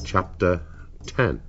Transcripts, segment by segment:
Chapter 10.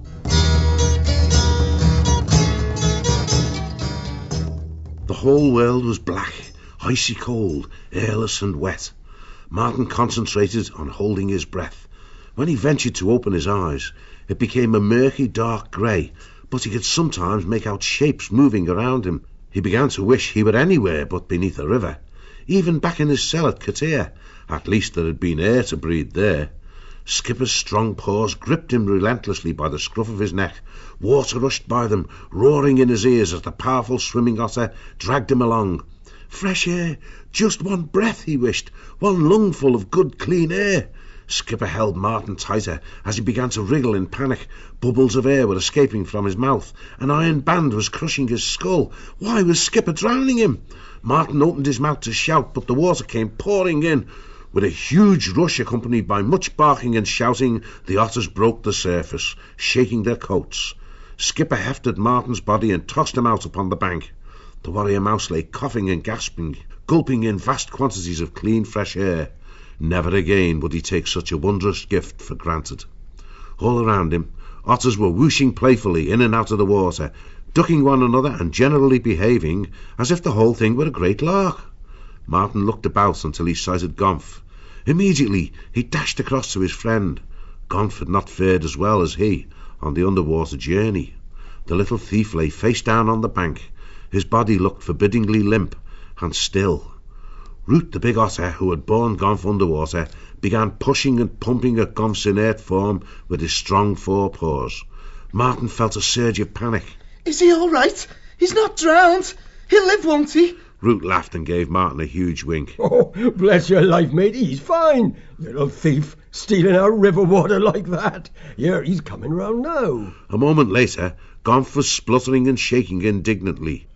The whole world was black, icy cold, airless and wet. Martin concentrated on holding his breath. When he ventured to open his eyes, it became a murky, dark grey, but he could sometimes make out shapes moving around him. He began to wish he were anywhere but beneath a river. Even back in his cell at Katir, at least there had been air to breathe there. Skipper's strong paws gripped him relentlessly by the scruff of his neck. Water rushed by them, roaring in his ears as the powerful swimming otter dragged him along. Fresh air, just one breath, he wished, one lungful of good clean air. Skipper held Martin tighter as he began to wriggle in panic. Bubbles of air were escaping from his mouth. An iron band was crushing his skull. Why was Skipper drowning him? Martin opened his mouth to shout, but the water came pouring in. With a huge rush accompanied by much barking and shouting, the otters broke the surface, shaking their coats. Skipper hefted Martin's body and tossed him out upon the bank. The warrior mouse lay coughing and gasping, gulping in vast quantities of clean, fresh air. Never again would he take such a wondrous gift for granted. All around him, otters were whooshing playfully in and out of the water, ducking one another and generally behaving as if the whole thing were a great lark. Martin looked about until he sighted Gonf. Immediately he dashed across to his friend. Gonf had not fared as well as he on the underwater journey. The little thief lay face down on the bank. His body looked forbiddingly limp and still. Root, the big otter who had borne Gonf underwater, began pushing and pumping at Gonf's inert form with his strong forepaws. Martin felt a surge of panic. Is he all right? He's not drowned. He'll live, won't he? Root laughed and gave Martin a huge wink. Oh, bless your life, matey, he's fine. Little thief, stealing our river water like that. Here, he's coming round now. A moment later, Gonf was spluttering and shaking indignantly.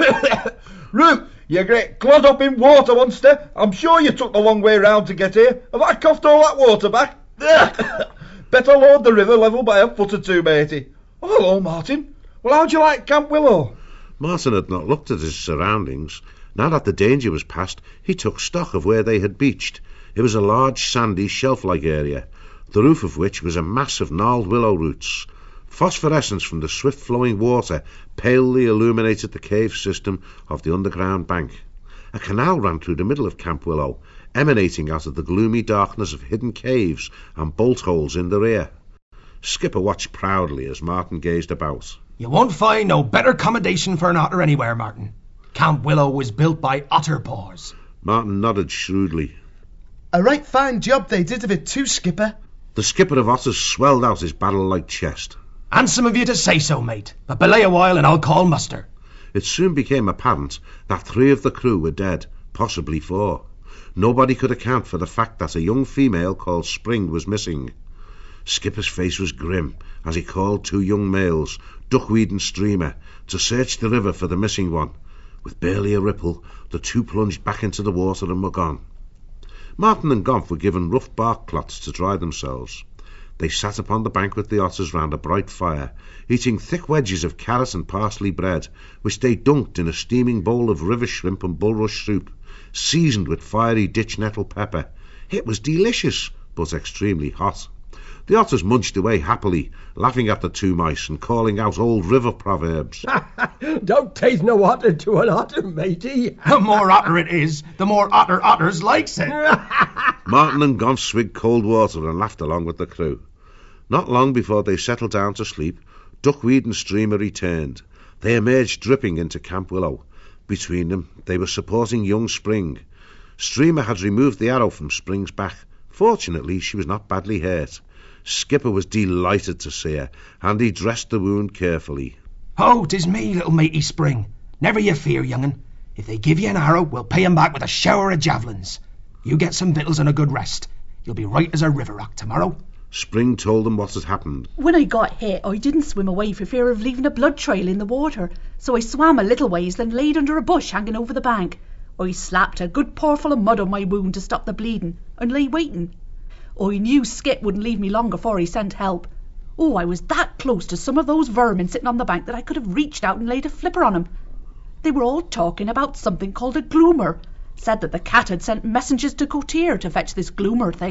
Root, you great clod up in water monster. I'm sure you took the long way round to get here. Have I coughed all that water back? Better load the river level by a foot or two, matey. Oh, hello, Martin. Well, how'd you like Camp Willow? Martin had not looked at his surroundings. Now that the danger was past, he took stock of where they had beached. It was a large, sandy, shelf-like area, the roof of which was a mass of gnarled willow roots. Phosphorescence from the swift-flowing water palely illuminated the cave system of the underground bank. A canal ran through the middle of Camp Willow, emanating out of the gloomy darkness of hidden caves and bolt holes in the rear. Skipper watched proudly as Martin gazed about. You won't find no better accommodation for an otter anywhere, Martin. Camp Willow was built by otter paws. Martin nodded shrewdly. A right fine job they did of it too, Skipper. The skipper of otters swelled out his barrel-like chest. Handsome of you to say so, mate, but belay a while and I'll call muster. It soon became apparent that 3 of the crew were dead, possibly 4. Nobody could account for the fact that a young female called Spring was missing. Skipper's face was grim as he called 2 young males, Duckweed and Streamer, to search the river for the missing one. With barely a ripple, the 2 plunged back into the water and were gone. Martin and Gonf were given rough bark cloths to dry themselves. They sat upon the bank with the otters round a bright fire, eating thick wedges of carrot and parsley bread, which they dunked in a steaming bowl of river shrimp and bulrush soup, seasoned with fiery ditch nettle pepper. It was delicious, but extremely hot. The otters munched away happily, laughing at the 2 mice and calling out old river proverbs. Don't taste no otter to an otter, matey. The more otter it is, the more otters likes it. Martin and Gonf swigged cold water and laughed along with the crew. Not long before they settled down to sleep, Duckweed and Streamer returned. They emerged dripping into Camp Willow. Between them, they were supporting young Spring. Streamer had removed the arrow from Spring's back. Fortunately, she was not badly hurt. Skipper was delighted to see her, and he dressed the wound carefully. Oh, 'tis me, little matey Spring. Never you fear, young'un. If they give you an arrow, we'll pay 'em back with a shower of javelins. You get some victuals and a good rest. You'll be right as a river rock tomorrow. Spring told them what had happened. When I got hit, I didn't swim away for fear of leaving a blood trail in the water, so I swam a little ways, then laid under a bush hanging over the bank. I slapped a good pourful of mud on my wound to stop the bleeding, and lay waiting. I knew Skip wouldn't leave me long before he sent help. Oh, I was that close to some of those vermin sitting on the bank that I could have reached out and laid a flipper on 'em. They were all talking about something called a gloomer. Said that the cat had sent messengers to Kotir to fetch this gloomer thing.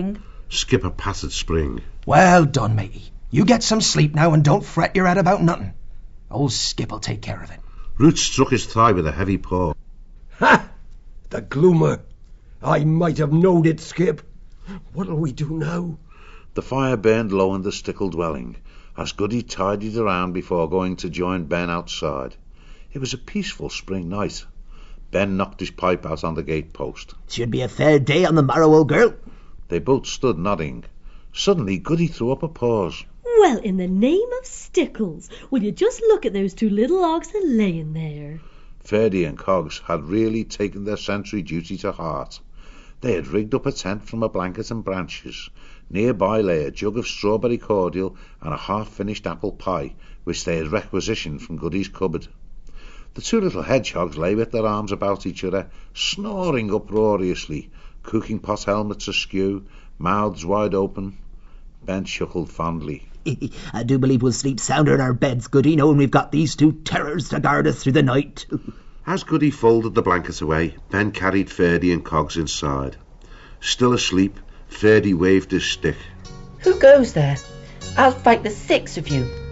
Skipper patted Spring. Well done, matey. You get some sleep now and don't fret your head about nothing. Old Skip'll take care of it. Root struck his thigh with a heavy paw. Ha! The gloomer. I might have knowed it, Skip. What'll we do now? The fire burned low in the stickle dwelling as Goody tidied around before going to join Ben outside. It was a peaceful spring night. Ben knocked his pipe out on the gatepost. Should be a fair day on the morrow, old girl. They both stood nodding. Suddenly Goody threw up a pause. Well, in the name of Stickles, will you just look at those two little logs a-laying there? Ferdy and Cogs had really taken their sentry duty to heart. They had rigged up a tent from a blanket and branches. Nearby lay a jug of strawberry cordial and a half-finished apple pie, which they had requisitioned from Goody's cupboard. The two little hedgehogs lay with their arms about each other, snoring uproariously, cooking pot helmets askew, mouths wide open. Ben chuckled fondly. I do believe we'll sleep sounder in our beds, Goody, knowing we've got these two terrors to guard us through the night. As Goody folded the blankets away, Ben carried Ferdy and Cogs inside. Still asleep, Ferdy waved his stick. Who goes there? I'll fight the 6 of you.